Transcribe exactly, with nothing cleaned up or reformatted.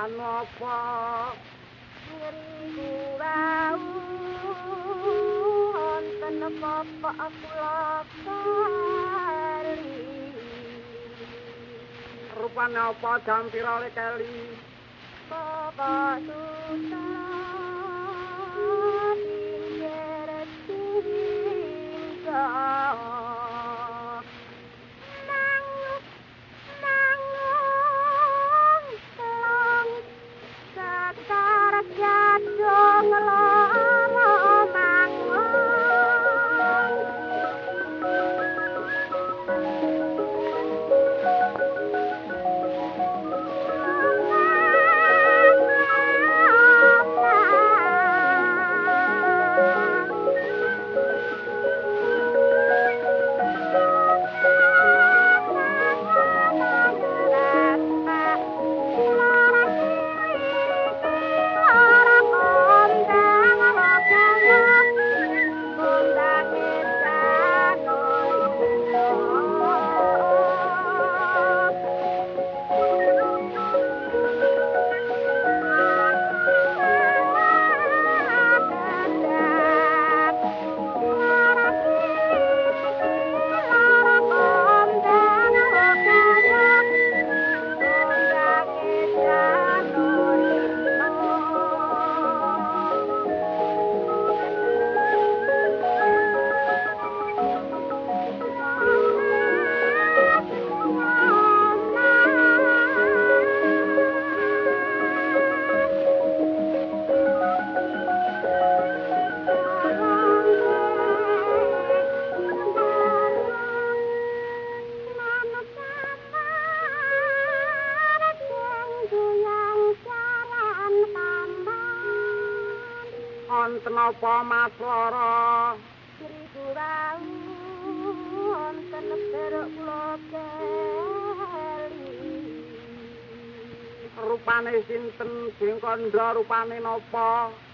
napa ngriku wau wonten bapak kula kali rupane apa jam pira le keli bapak suta pinggir tinggal jadong lara mangon wonten apa Mas Lara ngriku wau wonten peruk kula keli rupane sinten sing kandha rupane napa